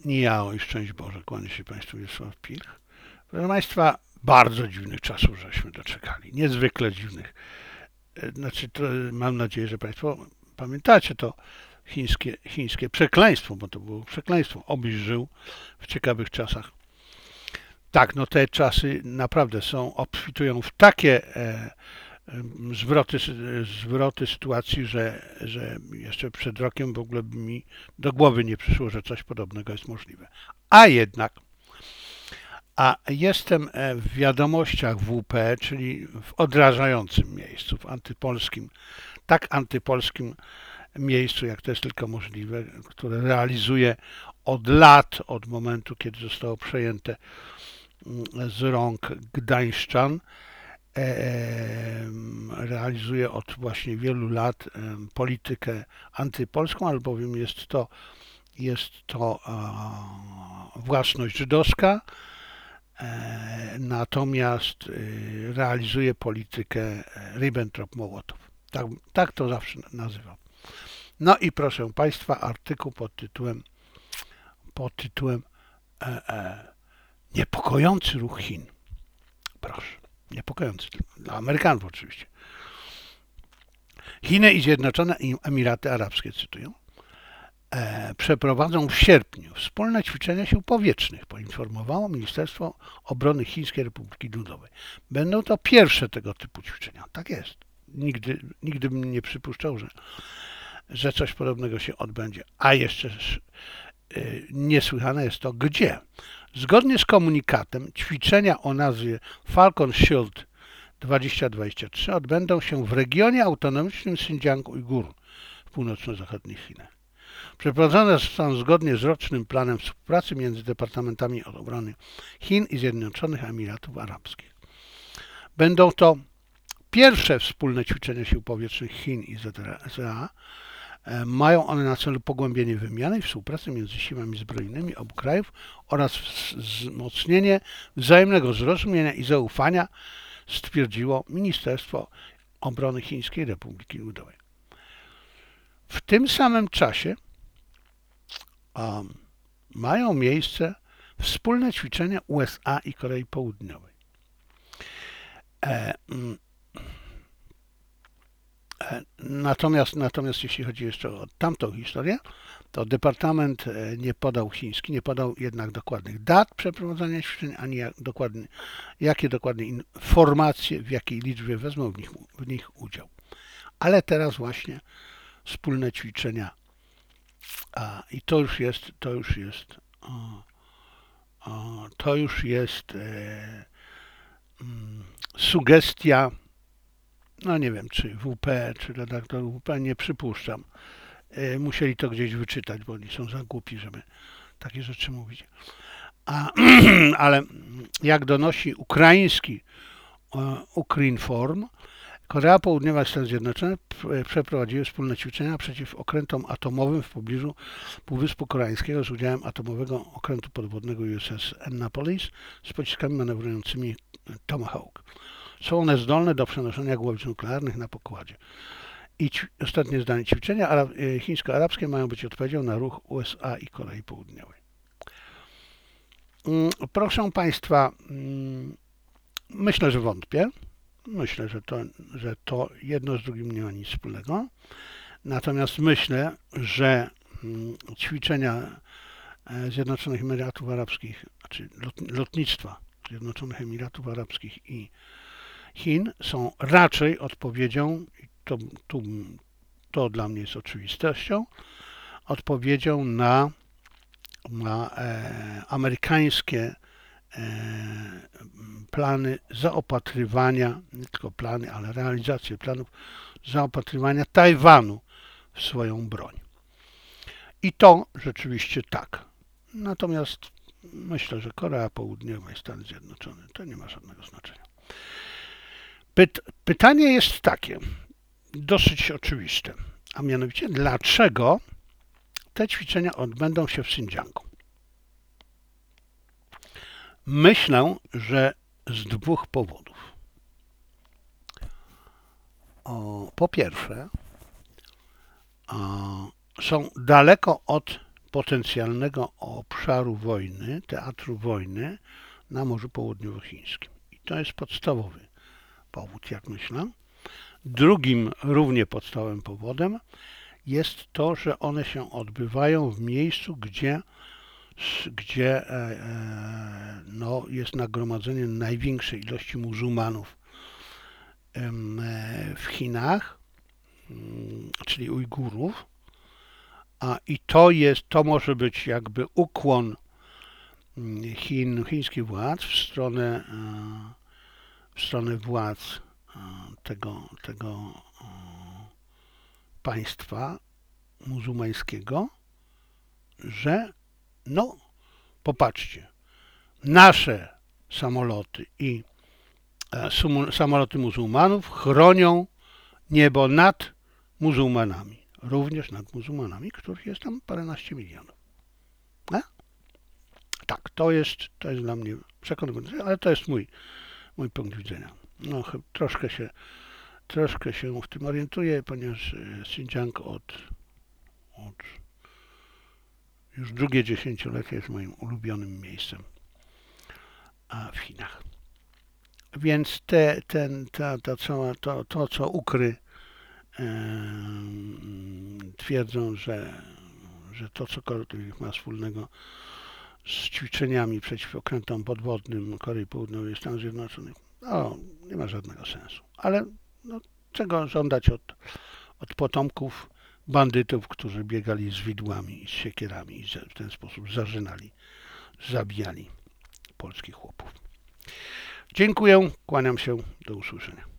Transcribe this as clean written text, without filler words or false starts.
Oj, szczęść Boże, kłania się Państwu Wiesław Pilch. Proszę Państwa, bardzo dziwnych czasów żeśmy doczekali, niezwykle dziwnych. Znaczy, to mam nadzieję, że Państwo pamiętacie to chińskie przekleństwo, bo to było przekleństwo. Obyś żył w ciekawych czasach. Tak, no te czasy naprawdę obfitują w takie zwroty sytuacji, że jeszcze przed rokiem w ogóle by mi do głowy nie przyszło, że coś podobnego jest możliwe. A jestem w wiadomościach WP, czyli w odrażającym miejscu, w antypolskim, tak antypolskim miejscu, jak to jest tylko możliwe, które realizuje od lat, od momentu, kiedy zostało przejęte z rąk gdańszczan, realizuje od właśnie wielu lat politykę antypolską, albowiem jest to własność żydowska, natomiast realizuje politykę Ribbentrop-Mołotow. Tak to zawsze nazywam. No i proszę Państwa, artykuł pod tytułem Niepokojący ruch Chin. Proszę, niepokojący. Dla Amerykanów oczywiście. Chiny i Zjednoczone Emiraty Arabskie, cytuję, przeprowadzą w sierpniu wspólne ćwiczenia sił powietrznych, poinformowało Ministerstwo Obrony Chińskiej Republiki Ludowej. Będą to pierwsze tego typu ćwiczenia. Tak jest. Nigdy bym nie przypuszczał, że coś podobnego się odbędzie. A jeszcze niesłychane jest to, gdzie. Zgodnie z komunikatem ćwiczenia o nazwie Falcon Shield 2023 odbędą się w regionie autonomicznym Xinjiang Ujgur w północno-zachodnich Chinach. Przeprowadzone są zgodnie z rocznym planem współpracy między Departamentami Obrony Chin i Zjednoczonych Emiratów Arabskich. Będą to pierwsze wspólne ćwiczenia sił powietrznych Chin i ZRA. Mają one na celu pogłębienie wymiany i współpracy między siłami zbrojnymi obu krajów oraz wzmocnienie wzajemnego zrozumienia i zaufania, stwierdziło Ministerstwo Obrony Chińskiej Republiki Ludowej. W tym samym czasie mają miejsce wspólne ćwiczenia USA i Korei Południowej. Natomiast jeśli chodzi jeszcze o tamtą historię, to Departament chiński nie podał jednak dokładnych dat przeprowadzania ćwiczeń, ani jakie dokładnie informacje, w jakiej liczbie wezmą w nich udział. Ale teraz właśnie wspólne ćwiczenia i to już jest sugestia, no nie wiem, czy WP, czy redaktor WP, nie przypuszczam. Musieli to gdzieś wyczytać, bo oni są za głupi, żeby takie rzeczy mówić. Ale jak donosi ukraiński Ukrinform, Korea Południowa i Stany Zjednoczone przeprowadziły wspólne ćwiczenia przeciw okrętom atomowym w pobliżu Półwyspu Koreańskiego z udziałem atomowego okrętu podwodnego USS Annapolis z pociskami manewrującymi Tomahawk. Są one zdolne do przenoszenia głowic nuklearnych na pokładzie. I ostatnie zdanie, ćwiczenia chińsko-arabskie mają być odpowiedzią na ruch USA i Korei Południowej. Proszę Państwa, myślę, że wątpię. Myślę, że to jedno z drugim nie ma nic wspólnego. Natomiast myślę, że ćwiczenia Zjednoczonych Emiratów Arabskich, czy lotnictwa Zjednoczonych Emiratów Arabskich i Chin są raczej odpowiedzią, to dla mnie jest oczywistością, odpowiedzią na amerykańskie plany zaopatrywania, nie tylko plany, ale realizację planów zaopatrywania Tajwanu w swoją broń. I to rzeczywiście tak. Natomiast myślę, że Korea Południowa i Stany Zjednoczone to nie ma żadnego znaczenia. Pytanie jest takie, dosyć oczywiste, a mianowicie dlaczego te ćwiczenia odbędą się w Xinjiangu? Myślę, że z dwóch powodów. Po pierwsze, są daleko od potencjalnego obszaru wojny, teatru wojny na Morzu Południowochińskim. I to jest podstawowy powód, jak myślę. Drugim równie podstawowym powodem jest to, że one się odbywają w miejscu, gdzie no, jest nagromadzenie największej ilości muzułmanów w Chinach, czyli Ujgurów, i to może być jakby ukłon chińskich władz w stronę władz tego państwa muzułmańskiego, że no popatrzcie, nasze samoloty i samoloty muzułmanów chronią niebo nad muzułmanami, również nad muzułmanami, których jest tam paręnaście milionów. Tak, to jest dla mnie przekonujące, ale to jest mój punkt widzenia. No, troszkę się w tym orientuję, ponieważ Xinjiang od już drugie dziesięciolecie jest moim ulubionym miejscem w Chinach. Więc to co ukry twierdzą, że to cokolwiek ma wspólnego z ćwiczeniami przeciw okrętom podwodnym Korei Południowej i Stanów Zjednoczonych, no, nie ma żadnego sensu. Ale no, czego żądać od potomków bandytów, którzy biegali z widłami i z siekierami i w ten sposób zarzynali, zabijali polskich chłopów. Dziękuję, kłaniam się, do usłyszenia.